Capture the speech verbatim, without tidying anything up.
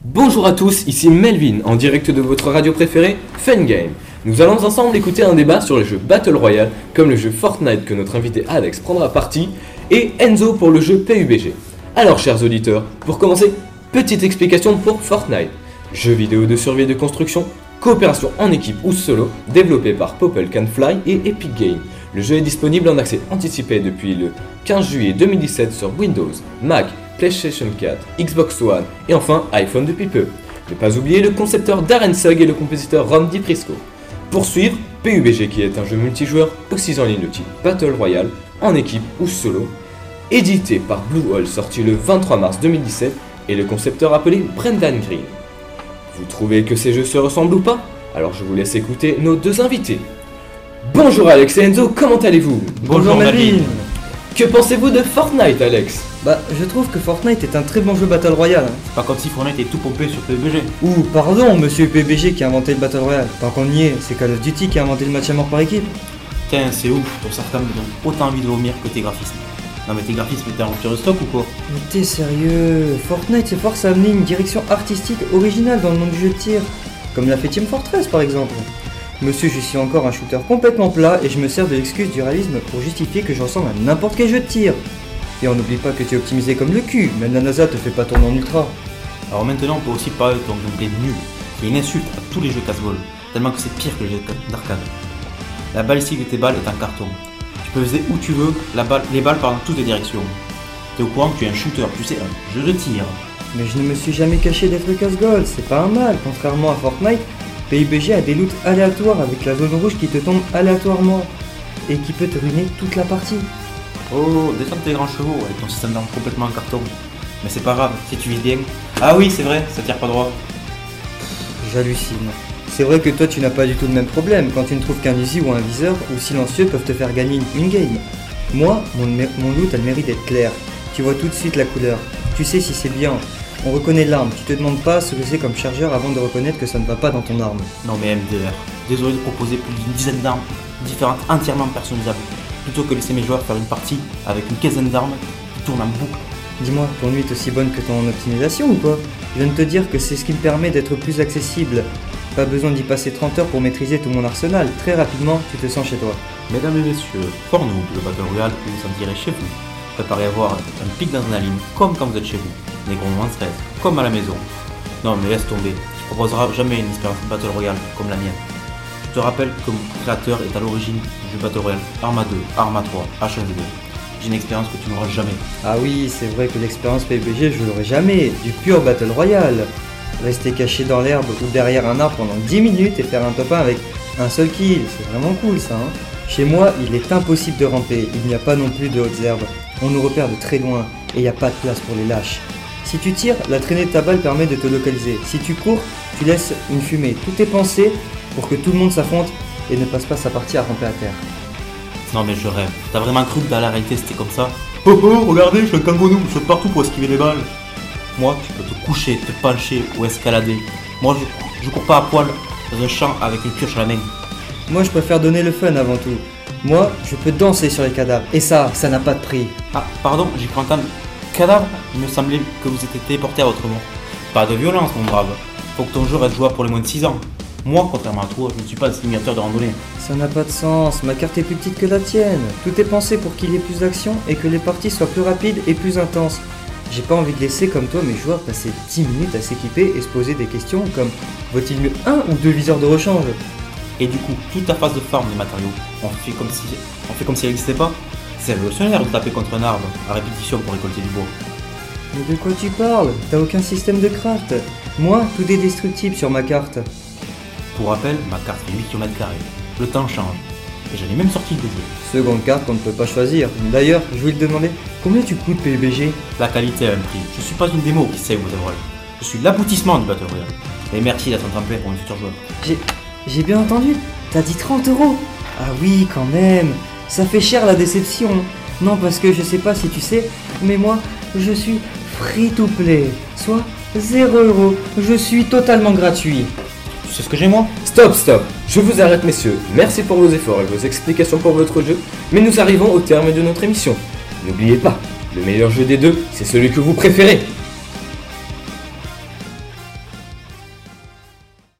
Bonjour à tous, ici Melvin, en direct de votre radio préférée, Fun Game. Nous allons ensemble écouter un débat sur le jeu Battle Royale, comme le jeu Fortnite que notre invité Alex prendra parti, et Enzo pour le jeu P U B G. Alors chers auditeurs, pour commencer, petite explication pour Fortnite. Jeu vidéo de survie et de construction, coopération en équipe ou solo, développé par Popple Can Fly et Epic Games. Le jeu est disponible en accès anticipé depuis le quinze juillet deux mille dix-sept sur Windows, Mac, PlayStation quatre, Xbox One et enfin iPhone depuis peu. Ne pas oublier le concepteur Darren Sugg et le compositeur Ron DiPrisco. Pour suivre, P U B G qui est un jeu multijoueur aussi en ligne de type Battle Royale, en équipe ou solo, édité par Bluehole, sorti le vingt-trois mars deux mille dix-sept et le concepteur appelé Brendan Green. Vous trouvez que ces jeux se ressemblent ou pas? Alors je vous laisse écouter nos deux invités. Bonjour Alex et Enzo, comment allez-vous? Bonjour Melvin. Que pensez-vous de Fortnite, Alex? Bah, je trouve que Fortnite est un très bon jeu Battle Royale. Hein. C'est pas comme si Fortnite était tout pompé sur P U B G. Ouh, pardon, monsieur P U B G qui a inventé le Battle Royale. Tant qu'on y est, c'est Call of Duty qui a inventé le match à mort par équipe. Tiens, c'est ouf, ton sarcasme me donne autant envie de vomir que tes graphismes. Non mais tes graphismes, t'es en rupture de stock ou quoi? Mais t'es sérieux? Fortnite s'efforce à amener une direction artistique originale dans le monde du jeu de tir. Comme l'a fait Team Fortress par exemple. Monsieur, je suis encore un shooter complètement plat et je me sers de l'excuse du réalisme pour justifier que je ressemble à n'importe quel jeu de tir. Et on n'oublie pas que tu es optimisé comme le cul, même la NASA te fait pas tourner en ultra. Alors maintenant, on peut aussi parler de ton gameplay nul, qui est une insulte à tous les jeux casse-ball, tellement que c'est pire que les jeux d'arcade. La balistique de tes balles est un carton. Tu peux viser où tu veux, la balle, les balles partent dans toutes les directions. T'es au courant que tu es un shooter, tu sais, un jeu de tir. Mais je ne me suis jamais caché d'être casse-gold, c'est pas un mal, contrairement à Fortnite. P U B G a des loots aléatoires avec la zone rouge qui te tombe aléatoirement et qui peut te ruiner toute la partie. Oh, descends tes grands chevaux avec ton système d'armes complètement en carton. Mais c'est pas grave, si tu vises bien. Ah oui, c'est vrai, ça tire pas droit. J'hallucine. C'est vrai que toi tu n'as pas du tout le même problème quand tu ne trouves qu'un Uzi ou un viseur ou silencieux peuvent te faire gagner une game. Moi, mon, mon loot a le mérite d'être clair. Tu vois tout de suite la couleur. Tu sais si c'est bien. On reconnaît l'arme, tu te demandes pas ce que c'est comme chargeur avant de reconnaître que ça ne va pas dans ton arme. Non mais M D R, désolé de proposer plus d'une dizaine d'armes différentes entièrement personnalisables, plutôt que laisser mes joueurs faire une partie avec une quinzaine d'armes qui tournent en boucle. Dis-moi, ton nuit est aussi bonne que ton optimisation ou quoi? Je viens de te dire que c'est ce qui me permet d'être plus accessible. Pas besoin d'y passer trente heures pour maîtriser tout mon arsenal, très rapidement tu te sens chez toi. Mesdames et messieurs, pour nous, le Battle Royale, vous vous sentirez chez vous. Préparez à avoir un pic d'adrénaline comme quand vous êtes chez vous, des gros moments de stress, comme à la maison. Non mais laisse tomber, tu proposeras jamais une expérience Battle Royale comme la mienne. Je te rappelle que mon créateur est à l'origine du jeu Battle Royale Arma deux, Arma trois, H un Z deux. J'ai une expérience que tu n'auras jamais. Ah oui, c'est vrai que l'expérience P U B G je l'aurai jamais, du pur Battle Royale. Rester caché dans l'herbe ou derrière un arbre pendant dix minutes et faire un top un avec un seul kill, c'est vraiment cool ça hein. Chez moi, il est impossible de ramper, il n'y a pas non plus de hautes herbes. On nous repère de très loin et il n'y a pas de place pour les lâches. Si tu tires, la traînée de ta balle permet de te localiser. Si tu cours, tu laisses une fumée. Tout est pensé pour que tout le monde s'affronte et ne passe pas sa partie à ramper à terre. Non mais je rêve, t'as vraiment cru que dans la réalité c'était comme ça? Oh oh, regardez, je suis un kangourou, je saute partout pour esquiver les balles. Moi, tu peux te coucher, te pencher ou escalader. Moi, je, je cours pas à poil dans un champ avec une pioche à la main. Moi, je préfère donner le fun avant tout. Moi, je peux danser sur les cadavres. Et ça, ça n'a pas de prix. Ah, pardon, j'ai cru entendre cadavre. Il me semblait que vous étiez téléporté à votre mort. Pas de violence, mon brave. Faut que ton jeu reste jouable pour les moins de six ans. Moi, contrairement à toi, je ne suis pas un simulateur de randonnée. Ça n'a pas de sens. Ma carte est plus petite que la tienne. Tout est pensé pour qu'il y ait plus d'action et que les parties soient plus rapides et plus intenses. J'ai pas envie de laisser comme toi mes joueurs passer dix minutes à s'équiper et se poser des questions comme vaut-il mieux un ou deux viseurs de rechange? Et du coup, toute ta phase de farm des matériaux, on fait comme si, on fait comme si elle n'existait pas. C'est révolutionnaire de taper contre un arbre à répétition pour récolter du bois. Mais de quoi tu parles? T'as aucun système de craft. Moi, tout est destructible sur ma carte. Pour rappel, ma carte fait huit kilomètres carrés. Le temps change. Et j'en ai même sorti le jeu. Seconde carte qu'on ne peut pas choisir. D'ailleurs, je voulais te demander, combien tu coûtes P U B G? La qualité a un prix. Je suis pas une démo qui save vos œuvres. Je suis l'aboutissement du Battle Royale. Et merci d'être un tremplin pour un futur joueur. J'ai... J'ai bien entendu, t'as dit trente euros. Ah oui, quand même. Ça fait cher la déception. Non, parce que je sais pas si tu sais, mais moi, je suis free to play. Soit zéro euros. Je suis totalement gratuit. Tu sais ce que j'ai moi? Stop, stop. Je vous arrête messieurs. Merci pour vos efforts et vos explications pour votre jeu. Mais nous arrivons au terme de notre émission. N'oubliez pas, le meilleur jeu des deux, c'est celui que vous préférez.